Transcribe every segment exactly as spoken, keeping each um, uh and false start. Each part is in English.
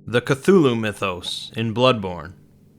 The Cthulhu Mythos in Bloodborne.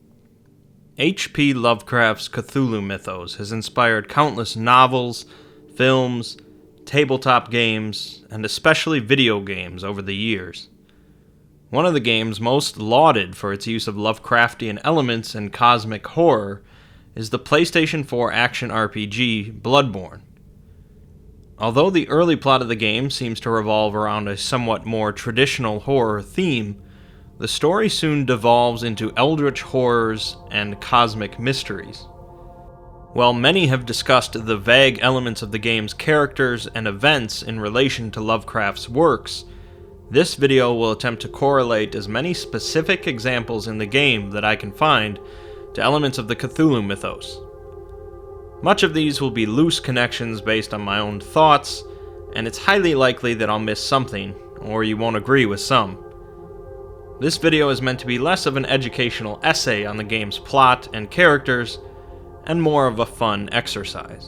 H P Lovecraft's Cthulhu Mythos has inspired countless novels, films, tabletop games, and especially video games over the years. One of the games most lauded for its use of Lovecraftian elements and cosmic horror is the PlayStation four action R P G Bloodborne. Although the early plot of the game seems to revolve around a somewhat more traditional horror theme, the story soon devolves into eldritch horrors and cosmic mysteries. While many have discussed the vague elements of the game's characters and events in relation to Lovecraft's works, this video will attempt to correlate as many specific examples in the game that I can find to elements of the Cthulhu mythos. Much of these will be loose connections based on my own thoughts, and it's highly likely that I'll miss something, or you won't agree with some. This video is meant to be less of an educational essay on the game's plot and characters, and more of a fun exercise.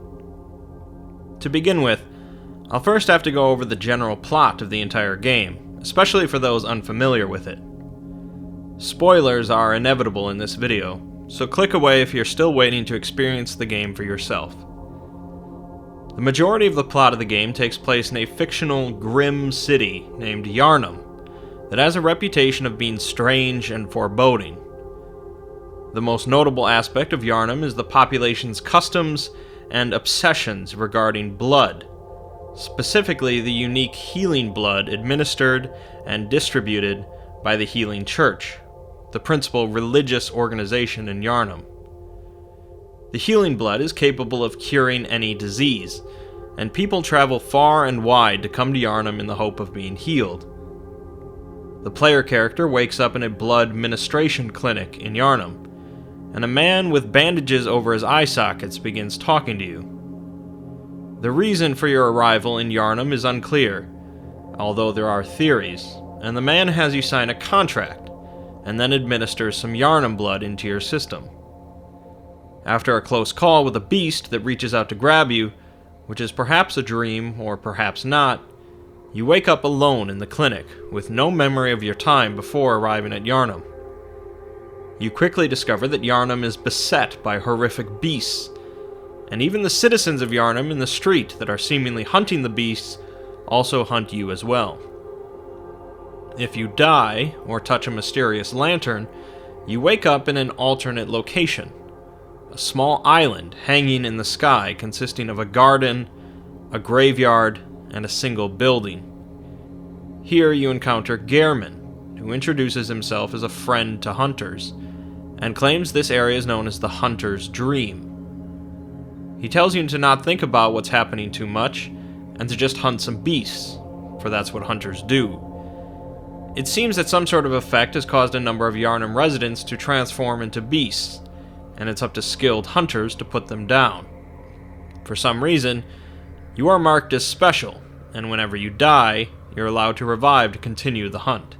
To begin with, I'll first have to go over the general plot of the entire game, especially for those unfamiliar with it. Spoilers are inevitable in this video, so click away if you're still waiting to experience the game for yourself. The majority of the plot of the game takes place in a fictional, grim city named Yharnam, that has a reputation of being strange and foreboding. The most notable aspect of Yharnam is the population's customs and obsessions regarding blood, specifically the unique healing blood administered and distributed by the Healing Church, the principal religious organization in Yharnam. The healing blood is capable of curing any disease, and people travel far and wide to come to Yharnam in the hope of being healed. The player character wakes up in a blood ministration clinic in Yharnam, and a man with bandages over his eye sockets begins talking to you. The reason for your arrival in Yharnam is unclear, although there are theories, and the man has you sign a contract, and then administers some Yharnam blood into your system. After a close call with a beast that reaches out to grab you, which is perhaps a dream or perhaps not, you wake up alone in the clinic, with no memory of your time before arriving at Yharnam. You quickly discover that Yharnam is beset by horrific beasts, and even the citizens of Yharnam in the street that are seemingly hunting the beasts also hunt you as well. If you die, or touch a mysterious lantern, you wake up in an alternate location, a small island hanging in the sky consisting of a garden, a graveyard, and a single building. Here you encounter Gehrman, who introduces himself as a friend to hunters, and claims this area is known as the Hunter's Dream. He tells you to not think about what's happening too much, and to just hunt some beasts, for that's what hunters do. It seems that some sort of effect has caused a number of Yharnam residents to transform into beasts, and it's up to skilled hunters to put them down. For some reason, you are marked as special, and whenever you die, you're allowed to revive to continue the hunt.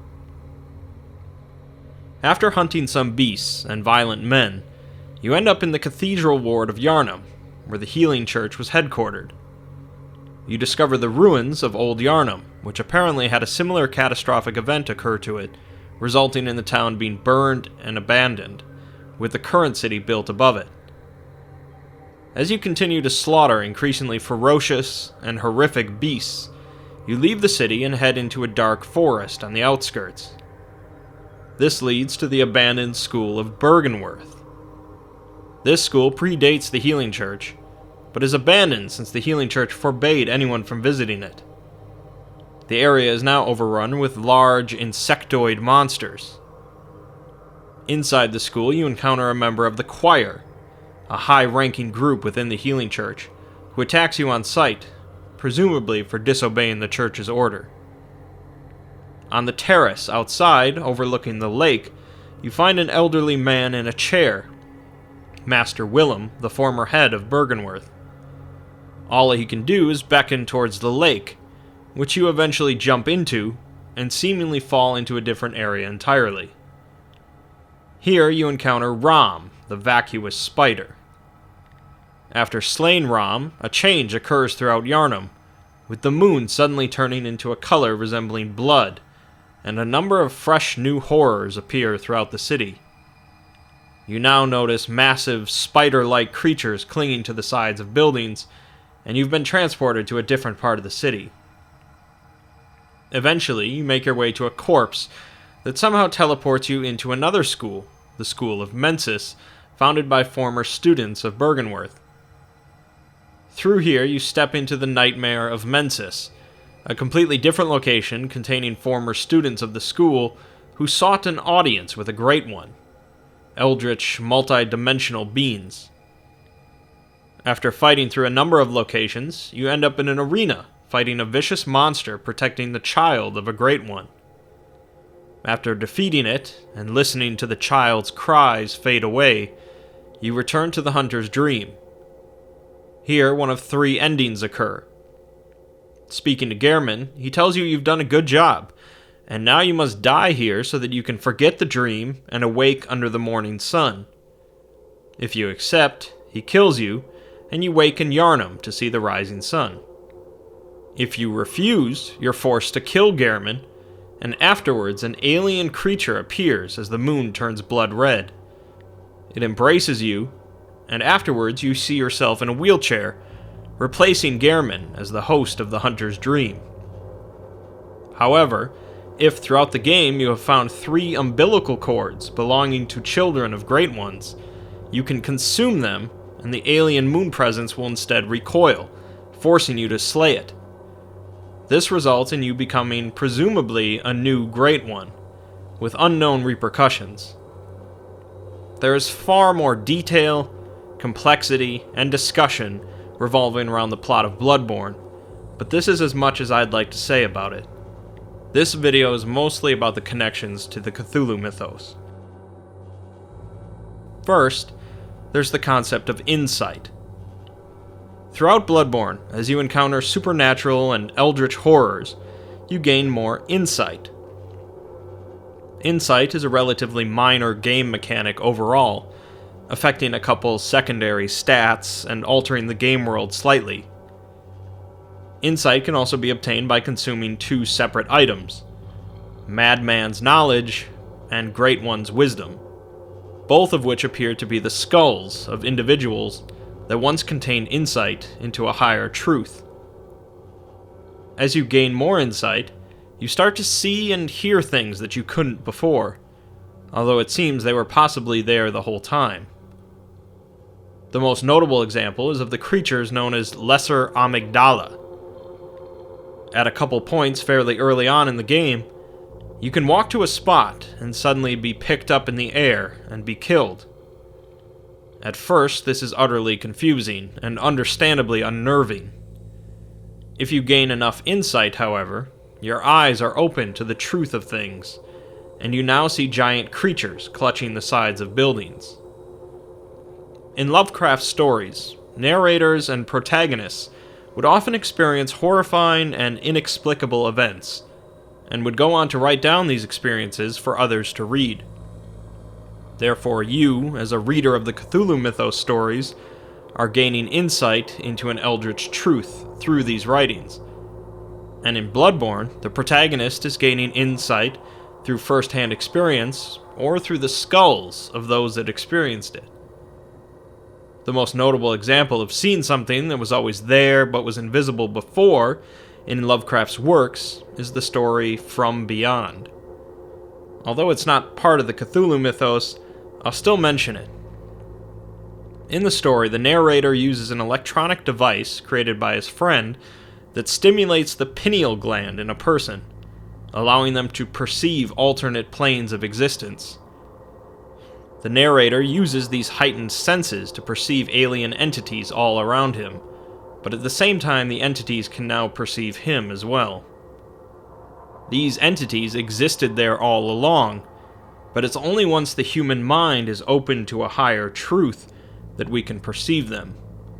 After hunting some beasts and violent men, you end up in the Cathedral Ward of Yharnam, where the Healing Church was headquartered. You discover the ruins of Old Yharnam, which apparently had a similar catastrophic event occur to it, resulting in the town being burned and abandoned, with the current city built above it. As you continue to slaughter increasingly ferocious and horrific beasts, you leave the city and head into a dark forest on the outskirts. This leads to the abandoned school of Byrgenwerth. This school predates the Healing Church, but is abandoned since the Healing Church forbade anyone from visiting it. The area is now overrun with large insectoid monsters. Inside the school, you encounter a member of the Choir, a high-ranking group within the Healing Church, who attacks you on sight, presumably for disobeying the Church's order. On the terrace outside, overlooking the lake, you find an elderly man in a chair, Master Willem, the former head of Byrgenwerth. All he can do is beckon towards the lake, which you eventually jump into, and seemingly fall into a different area entirely. Here you encounter Rom, the vacuous spider. After slaying Rom, a change occurs throughout Yharnam, with the moon suddenly turning into a color resembling blood, and a number of fresh new horrors appear throughout the city. You now notice massive spider-like creatures clinging to the sides of buildings, and you've been transported to a different part of the city. Eventually, you make your way to a corpse that somehow teleports you into another school, the School of Mensis, founded by former students of Byrgenwerth. Through here, you step into the Nightmare of Mensis, a completely different location containing former students of the school who sought an audience with a Great One, eldritch, multi-dimensional beings. After fighting through a number of locations, you end up in an arena, fighting a vicious monster protecting the child of a Great One. After defeating it, and listening to the child's cries fade away, you return to the Hunter's Dream. Here, one of three endings occur. Speaking to Gehrman, he tells you you've done a good job, and now you must die here so that you can forget the dream and awake under the morning sun. If you accept, he kills you, and you wake in Yharnam to see the rising sun. If you refuse, you're forced to kill Gehrman, and afterwards an alien creature appears as the moon turns blood red. It embraces you, and afterwards you see yourself in a wheelchair, replacing Gehrman as the host of the Hunter's Dream. However, if throughout the game you have found three umbilical cords belonging to children of Great Ones, you can consume them, and the alien moon presence will instead recoil, forcing you to slay it. This results in you becoming presumably a new Great One, with unknown repercussions. There is far more detail, complexity, and discussion revolving around the plot of Bloodborne, but this is as much as I'd like to say about it. This video is mostly about the connections to the Cthulhu mythos. First, there's the concept of insight. Throughout Bloodborne, as you encounter supernatural and eldritch horrors, you gain more insight. Insight is a relatively minor game mechanic overall, affecting a couple secondary stats and altering the game world slightly. Insight can also be obtained by consuming two separate items: Madman's Knowledge and Great One's Wisdom, both of which appear to be the skulls of individuals that once contained insight into a higher truth. As you gain more insight, you start to see and hear things that you couldn't before, although it seems they were possibly there the whole time. The most notable example is of the creatures known as Lesser Amygdala. At a couple points fairly early on in the game, you can walk to a spot and suddenly be picked up in the air and be killed. At first, this is utterly confusing and understandably unnerving. If you gain enough insight, however, your eyes are open to the truth of things, and you now see giant creatures clutching the sides of buildings. In Lovecraft's stories, narrators and protagonists would often experience horrifying and inexplicable events, and would go on to write down these experiences for others to read. Therefore, you, as a reader of the Cthulhu mythos stories, are gaining insight into an eldritch truth through these writings. And in Bloodborne, the protagonist is gaining insight through first-hand experience, or through the skulls of those that experienced it. The most notable example of seeing something that was always there but was invisible before in Lovecraft's works is the story From Beyond. Although it's not part of the Cthulhu mythos, I'll still mention it. In the story, the narrator uses an electronic device created by his friend that stimulates the pineal gland in a person, allowing them to perceive alternate planes of existence. The narrator uses these heightened senses to perceive alien entities all around him, but at the same time the entities can now perceive him as well. These entities existed there all along, but it's only once the human mind is open to a higher truth that we can perceive them.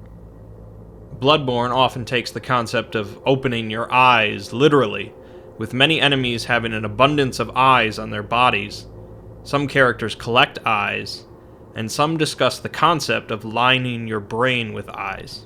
Bloodborne often takes the concept of opening your eyes literally, with many enemies having an abundance of eyes on their bodies. Some characters collect eyes, and some discuss the concept of lining your brain with eyes.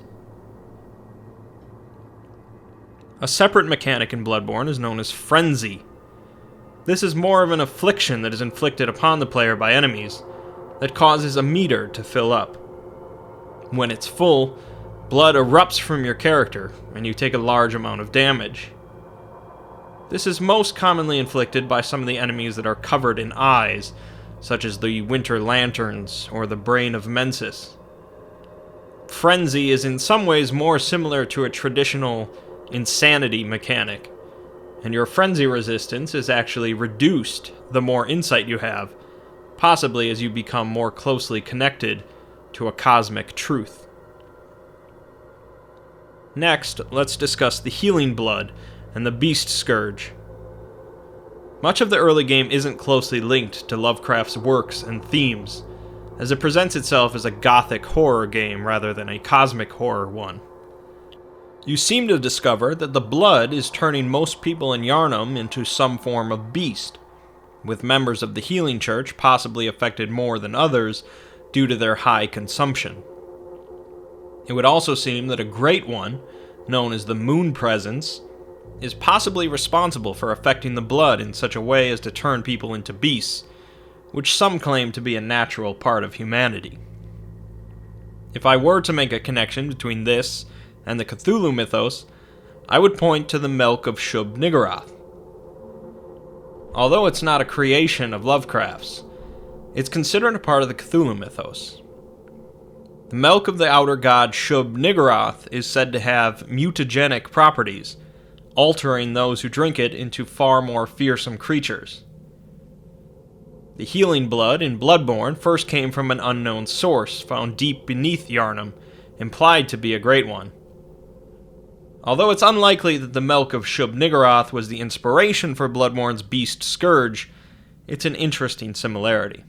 A separate mechanic in Bloodborne is known as Frenzy. This is more of an affliction that is inflicted upon the player by enemies that causes a meter to fill up. When it's full, blood erupts from your character, and you take a large amount of damage. This is most commonly inflicted by some of the enemies that are covered in eyes, such as the Winter Lanterns or the Brain of Mensis. Frenzy is in some ways more similar to a traditional insanity mechanic, and your frenzy resistance is actually reduced the more insight you have, possibly as you become more closely connected to a cosmic truth. Next, let's discuss the Healing Blood and the Beast Scourge. Much of the early game isn't closely linked to Lovecraft's works and themes, as it presents itself as a gothic horror game rather than a cosmic horror one. You seem to discover that the blood is turning most people in Yharnam into some form of beast, with members of the Healing Church possibly affected more than others due to their high consumption. It would also seem that a Great One, known as the Moon Presence, is possibly responsible for affecting the blood in such a way as to turn people into beasts, which some claim to be a natural part of humanity. If I were to make a connection between this and the Cthulhu mythos, I would point to the Milk of Shub-Niggurath. Although it's not a creation of Lovecraft's, it's considered a part of the Cthulhu mythos. The milk of the outer god Shub-Niggurath is said to have mutagenic properties, altering those who drink it into far more fearsome creatures. The healing blood in Bloodborne first came from an unknown source found deep beneath Yharnam, implied to be a Great One. Although it's unlikely that the milk of Shub-Niggurath was the inspiration for Bloodborne's Beast Scourge, it's an interesting similarity.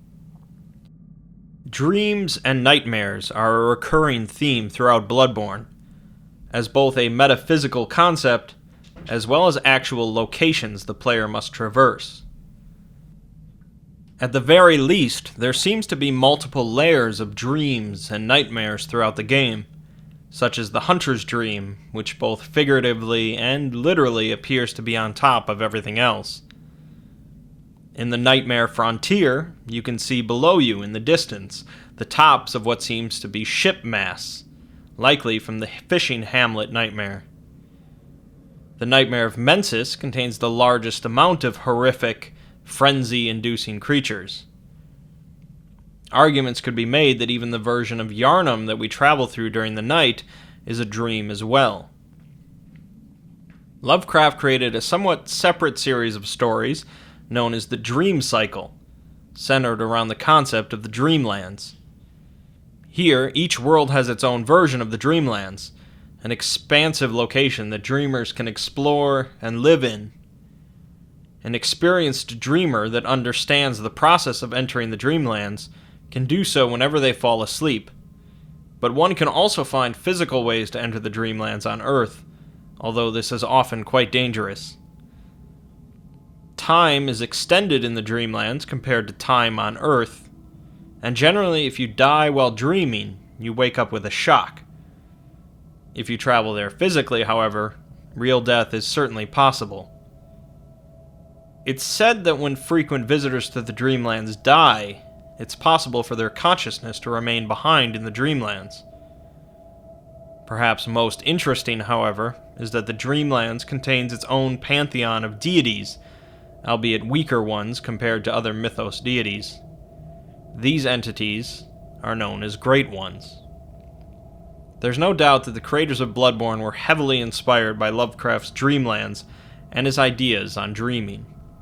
Dreams and nightmares are a recurring theme throughout Bloodborne, as both a metaphysical concept as well as actual locations the player must traverse. At the very least, there seems to be multiple layers of dreams and nightmares throughout the game, such as the Hunter's Dream, which both figuratively and literally appears to be on top of everything else. In the Nightmare Frontier, you can see below you in the distance the tops of what seems to be ship masts, likely from the fishing hamlet nightmare. The Nightmare of Mensis contains the largest amount of horrific, frenzy-inducing creatures. Arguments could be made that even the version of Yharnam that we travel through during the night is a dream as well. Lovecraft created a somewhat separate series of stories known as the Dream Cycle, centered around the concept of the Dreamlands. Here, each world has its own version of the Dreamlands, an expansive location that dreamers can explore and live in. An experienced dreamer that understands the process of entering the Dreamlands can do so whenever they fall asleep, but one can also find physical ways to enter the Dreamlands on Earth, although this is often quite dangerous. Time is extended in the Dreamlands compared to time on Earth, and generally if you die while dreaming, you wake up with a shock. If you travel there physically, however, real death is certainly possible. It's said that when frequent visitors to the Dreamlands die, it's possible for their consciousness to remain behind in the Dreamlands. Perhaps most interesting, however, is that the Dreamlands contains its own pantheon of deities, albeit weaker ones compared to other mythos deities. These entities are known as Great Ones. There's no doubt that the creators of Bloodborne were heavily inspired by Lovecraft's Dreamlands and his ideas on dreaming.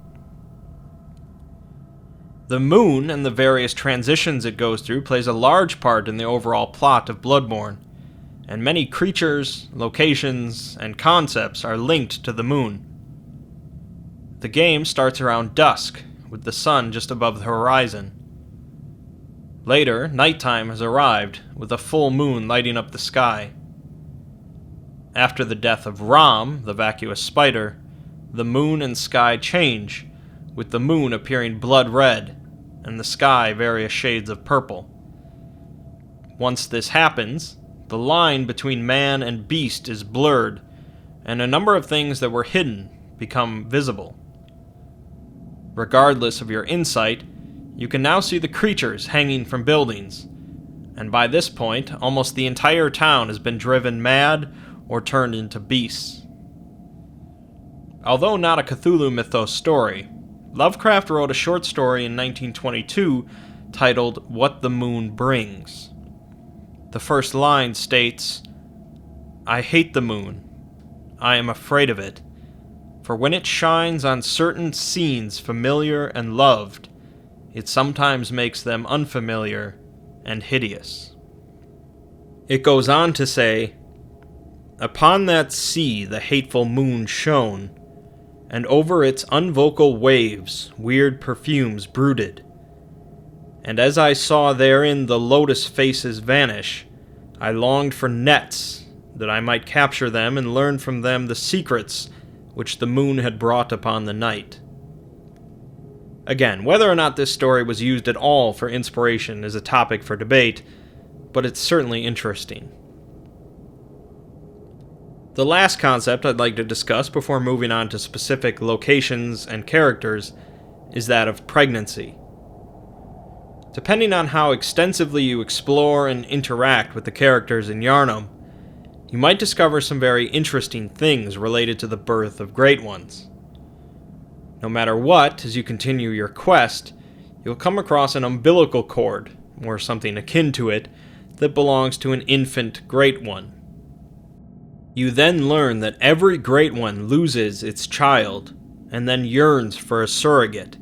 The moon and the various transitions it goes through plays a large part in the overall plot of Bloodborne, and many creatures, locations, and concepts are linked to the moon. The game starts around dusk, with the sun just above the horizon. Later, nighttime has arrived, with a full moon lighting up the sky. After the death of Rom, the vacuous spider, the moon and sky change, with the moon appearing blood red, and the sky various shades of purple. Once this happens, the line between man and beast is blurred, and a number of things that were hidden become visible. Regardless of your insight, you can now see the creatures hanging from buildings, and by this point, almost the entire town has been driven mad or turned into beasts. Although not a Cthulhu Mythos story, Lovecraft wrote a short story in nineteen twenty-two titled What the Moon Brings. The first line states, "I hate the moon. I am afraid of it. For when it shines on certain scenes familiar and loved, it sometimes makes them unfamiliar and hideous." It goes on to say, "Upon that sea the hateful moon shone, and over its unvocal waves weird perfumes brooded. And as I saw therein the lotus faces vanish, I longed for nets, that I might capture them and learn from them the secrets which the moon had brought upon the night." Again, whether or not this story was used at all for inspiration is a topic for debate, but it's certainly interesting. The last concept I'd like to discuss before moving on to specific locations and characters is that of pregnancy. Depending on how extensively you explore and interact with the characters in Yharnam, you might discover some very interesting things related to the birth of Great Ones. No matter what, as you continue your quest, you'll come across an umbilical cord, or something akin to it, that belongs to an infant Great One. You then learn that every Great One loses its child, and then yearns for a surrogate.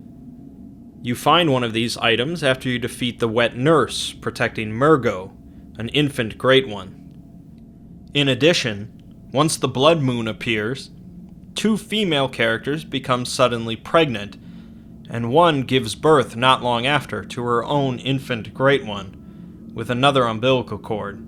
You find one of these items after you defeat the Wet Nurse protecting Murgo, an infant Great One. In addition, once the Blood Moon appears, two female characters become suddenly pregnant, and one gives birth not long after to her own infant Great One, with another umbilical cord.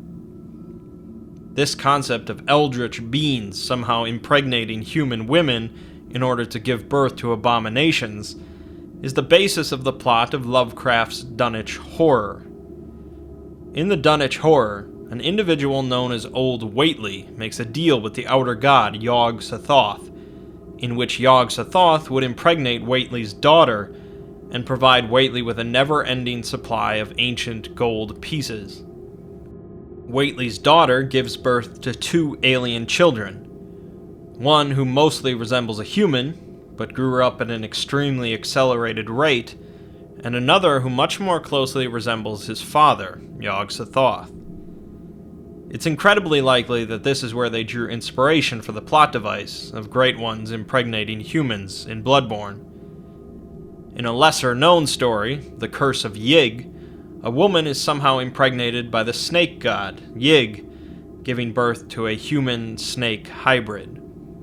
This concept of eldritch beings somehow impregnating human women in order to give birth to abominations is the basis of the plot of Lovecraft's Dunwich Horror. In the Dunwich Horror, an individual known as Old Whately makes a deal with the outer god Yog-Sothoth, in which Yog-Sothoth would impregnate Whately's daughter and provide Whately with a never-ending supply of ancient gold pieces. Whately's daughter gives birth to two alien children, one who mostly resembles a human, but grew up at an extremely accelerated rate, and another who much more closely resembles his father, Yog-Sothoth. It's incredibly likely that this is where they drew inspiration for the plot device of Great Ones impregnating humans in Bloodborne. In a lesser-known story, The Curse of Yig, a woman is somehow impregnated by the snake god, Yig, giving birth to a human-snake hybrid.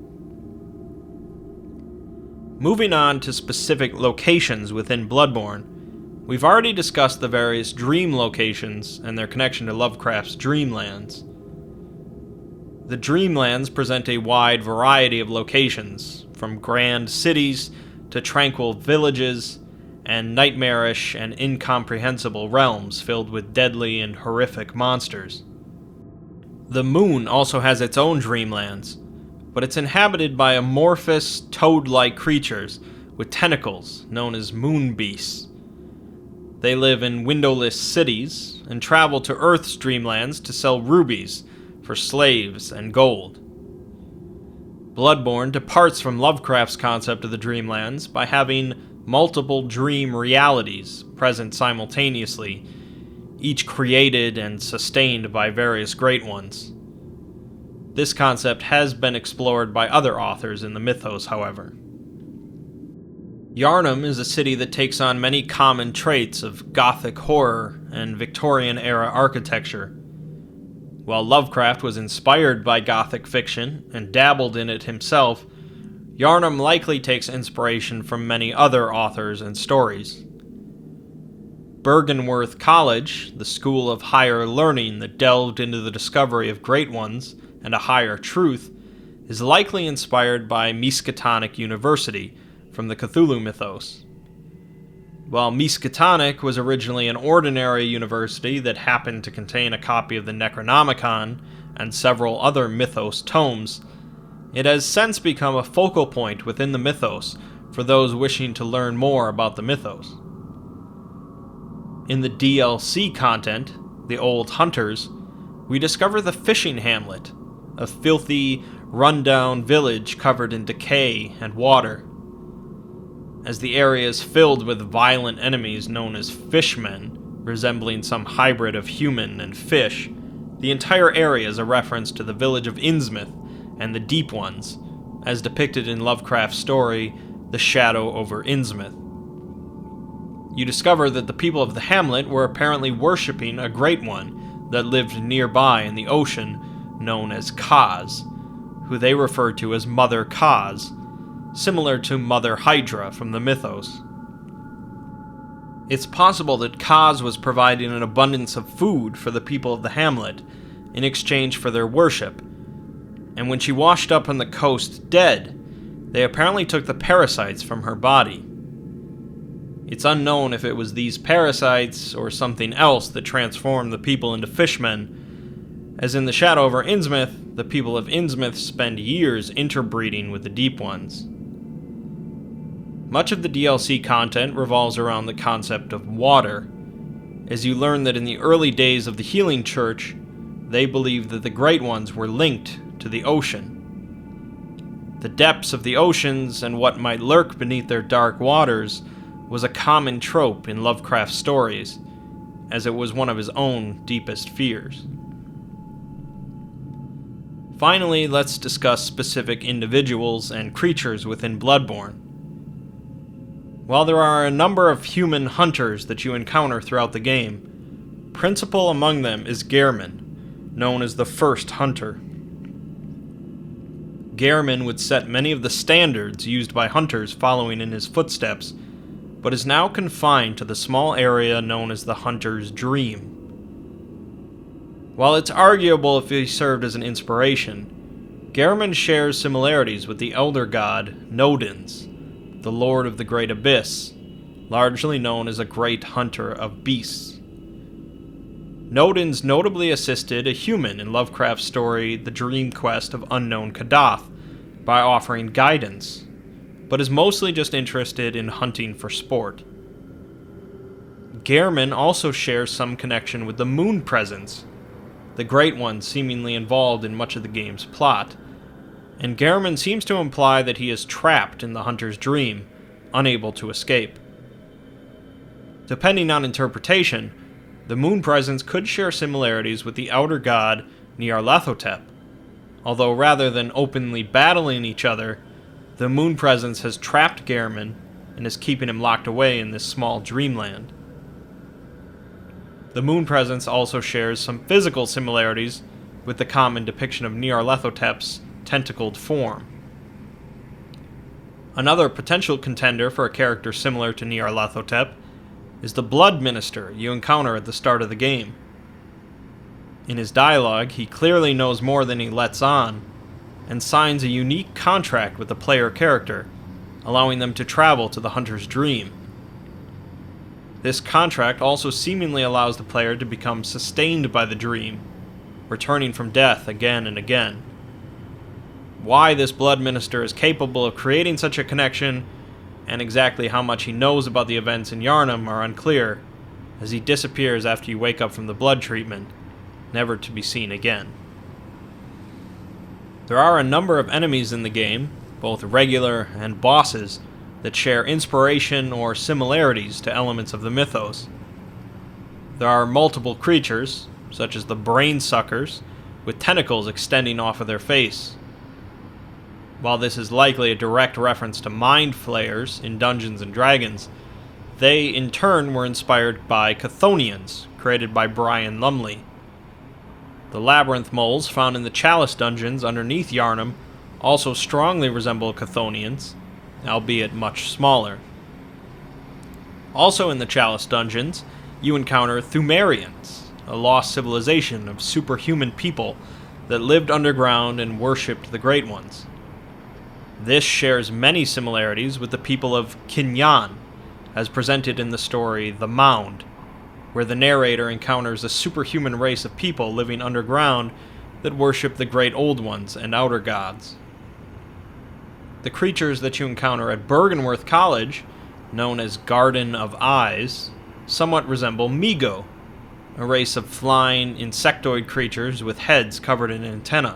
Moving on to specific locations within Bloodborne, we've already discussed the various dream locations and their connection to Lovecraft's Dreamlands. The Dreamlands present a wide variety of locations, from grand cities to tranquil villages, and nightmarish and incomprehensible realms filled with deadly and horrific monsters. The moon also has its own Dreamlands, but it's inhabited by amorphous, toad-like creatures with tentacles known as moon beasts. They live in windowless cities and travel to Earth's Dreamlands to sell rubies for slaves and gold. Bloodborne departs from Lovecraft's concept of the Dreamlands by having multiple dream realities present simultaneously, each created and sustained by various Great Ones. This concept has been explored by other authors in the mythos, however. Yharnam is a city that takes on many common traits of Gothic horror and Victorian-era architecture. While Lovecraft was inspired by Gothic fiction and dabbled in it himself, Yharnam likely takes inspiration from many other authors and stories. Byrgenwerth College, the school of higher learning that delved into the discovery of Great Ones and a higher truth, is likely inspired by Miskatonic University from the Cthulhu mythos. While Miskatonic was originally an ordinary university that happened to contain a copy of the Necronomicon and several other mythos tomes, it has since become a focal point within the mythos for those wishing to learn more about the mythos. In the D L C content, The Old Hunters, we discover the fishing hamlet, a filthy, run-down village covered in decay and water. As the area is filled with violent enemies known as fishmen, resembling some hybrid of human and fish, the entire area is a reference to the village of Innsmouth and the Deep Ones, as depicted in Lovecraft's story, The Shadow over Innsmouth. You discover that the people of the hamlet were apparently worshipping a Great One that lived nearby in the ocean, known as Kaz, who they referred to as Mother Kaz, similar to Mother Hydra from the mythos. It's possible that Kaz was providing an abundance of food for the people of the hamlet in exchange for their worship, and when she washed up on the coast dead, they apparently took the parasites from her body. It's unknown if it was these parasites or something else that transformed the people into fishmen, as in The Shadow over Innsmouth, the people of Innsmouth spend years interbreeding with the Deep Ones. Much of the D L C content revolves around the concept of water, as you learn that in the early days of the Healing Church, they believed that the Great Ones were linked to the ocean. The depths of the oceans and what might lurk beneath their dark waters was a common trope in Lovecraft's stories, as it was one of his own deepest fears. Finally, let's discuss specific individuals and creatures within Bloodborne. While there are a number of human hunters that you encounter throughout the game, principal among them is Gehrman, known as the First Hunter. Gehrman would set many of the standards used by hunters following in his footsteps, but is now confined to the small area known as the Hunter's Dream. While it's arguable if he served as an inspiration, Gehrman shares similarities with the elder god Nodens, the Lord of the Great Abyss, largely known as a great hunter of beasts. Nodens notably assisted a human in Lovecraft's story The Dream Quest of Unknown Kadath by offering guidance, but is mostly just interested in hunting for sport. Gehrman also shares some connection with the Moon Presence, the Great One seemingly involved in much of the game's plot, and Gehrman seems to imply that he is trapped in the Hunter's Dream, unable to escape. Depending on interpretation, the Moon Presence could share similarities with the outer god Nyarlathotep, although rather than openly battling each other, the Moon Presence has trapped Gehrman and is keeping him locked away in this small dreamland. The Moon Presence also shares some physical similarities with the common depiction of Nyarlathotep's tentacled form. Another potential contender for a character similar to Nyarlathotep is the Blood Minister you encounter at the start of the game. In his dialogue, he clearly knows more than he lets on, and signs a unique contract with the player character, allowing them to travel to the Hunter's Dream. This contract also seemingly allows the player to become sustained by the dream, returning from death again and again. Why this Blood Minister is capable of creating such a connection, and exactly how much he knows about the events in Yharnam are unclear, as he disappears after you wake up from the blood treatment, never to be seen again. There are a number of enemies in the game, both regular and bosses, that share inspiration or similarities to elements of the mythos. There are multiple creatures, such as the Brain Suckers, with tentacles extending off of their face. While this is likely a direct reference to Mind Flayers in Dungeons and Dragons, they in turn were inspired by Chthonians, created by Brian Lumley. The Labyrinth Moles found in the Chalice dungeons underneath Yharnam also strongly resemble Chthonians, albeit much smaller. Also in the Chalice dungeons, you encounter Thumerians, a lost civilization of superhuman people that lived underground and worshipped the Great Ones. This shares many similarities with the people of Kinyan, as presented in the story The Mound, where the narrator encounters a superhuman race of people living underground that worship the Great Old Ones and Outer Gods. the creatures that you encounter at Bergenworth College, known as Garden of Eyes, somewhat resemble Mi-Go, a race of flying insectoid creatures with heads covered in antennae.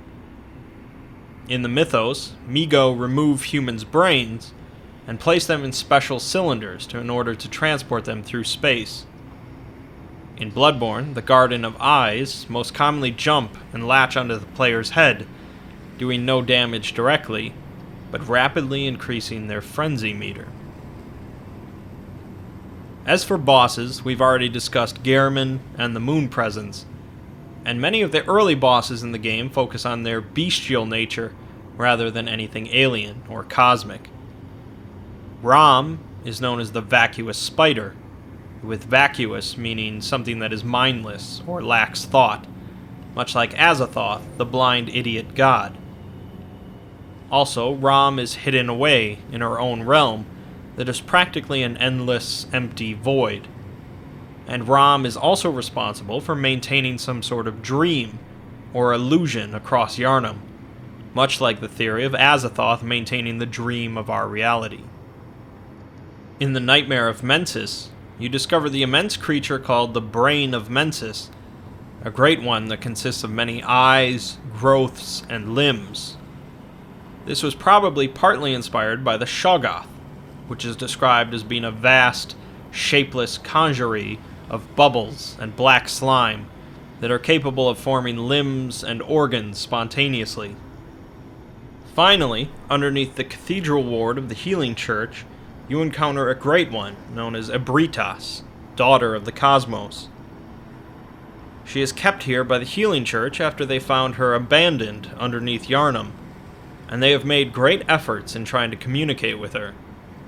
In the mythos, Mi-Go remove humans' brains and place them in special cylinders to, in order to transport them through space. In Bloodborne, the Garden of Eyes most commonly jump and latch onto the player's head, doing no damage directly, but rapidly increasing their frenzy meter. As for bosses, we've already discussed Gehrman and the Moon Presence, and many of the early bosses in the game focus on their bestial nature rather than anything alien or cosmic. Rom is known as the Vacuous Spider, with vacuous meaning something that is mindless or lacks thought, much like Azathoth, the blind idiot god. Also, Rom is hidden away in her own realm that is practically an endless, empty void. And Rom is also responsible for maintaining some sort of dream or illusion across Yharnam, much like the theory of Azathoth maintaining the dream of our reality. In the Nightmare of Mensis, you discover the immense creature called the Brain of Mensis, a great one that consists of many eyes, growths, and limbs. This was probably partly inspired by the Shoggoth, which is described as being a vast, shapeless conjurer of bubbles and black slime that are capable of forming limbs and organs spontaneously. Finally, underneath the cathedral ward of the Healing Church, you encounter a great one known as Ebritas, daughter of the Cosmos. She is kept here by the Healing Church after they found her abandoned underneath Yharnam, and they have made great efforts in trying to communicate with her.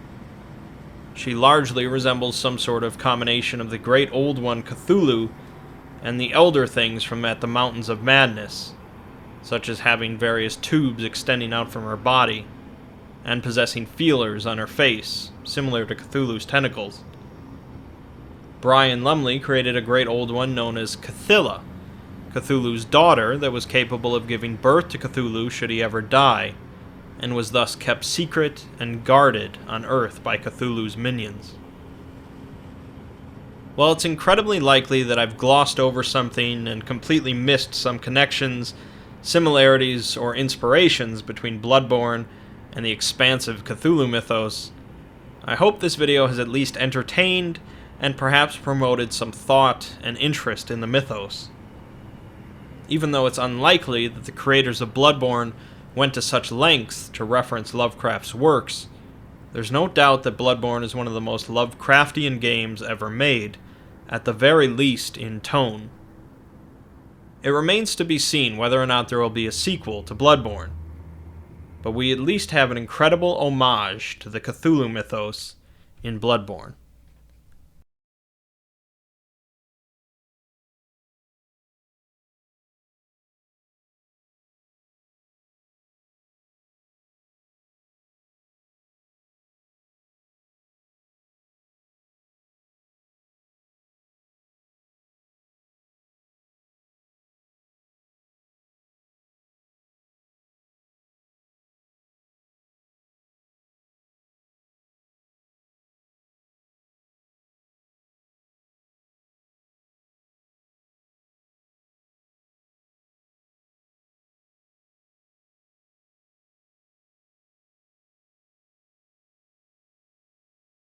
She largely resembles some sort of combination of the Great Old One Cthulhu and the Elder Things from at the Mountains of Madness, such as having various tubes extending out from her body, and possessing feelers on her face, similar to Cthulhu's tentacles. Brian Lumley created a Great Old One known as Cthulhu, Cthulhu's daughter that was capable of giving birth to Cthulhu should he ever die, and was thus kept secret and guarded on Earth by Cthulhu's minions. While it's incredibly likely that I've glossed over something and completely missed some connections, similarities, or inspirations between Bloodborne and the expansive Cthulhu mythos, I hope this video has at least entertained and perhaps promoted some thought and interest in the mythos. Even though it's unlikely that the creators of Bloodborne went to such lengths to reference Lovecraft's works, there's no doubt that Bloodborne is one of the most Lovecraftian games ever made, at the very least in tone. It remains to be seen whether or not there will be a sequel to Bloodborne, but we at least have an incredible homage to the Cthulhu mythos in Bloodborne.